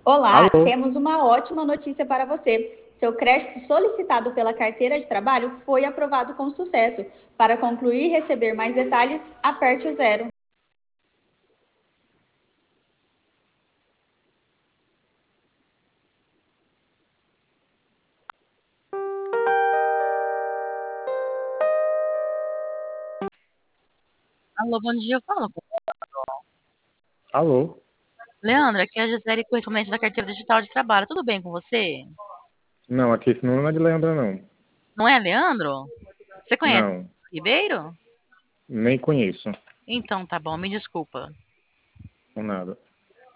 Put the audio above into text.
Olá, Alô? temos uma ótima notícia para você. Seu crédito solicitado pela carteira de trabalho foi aprovado com sucesso. Para concluir e receber mais detalhes, aperte o zero. Alô, bom dia, eu falo. Alô? Leandro, aqui é a Gisele, correspondente da carteira digital de trabalho. Tudo bem com você? Não, aqui esse número não é de Leandro, não. Não é, Leandro? Você conhece Não, Ribeiro? nem conheço. Então tá bom, me desculpa. Não nada.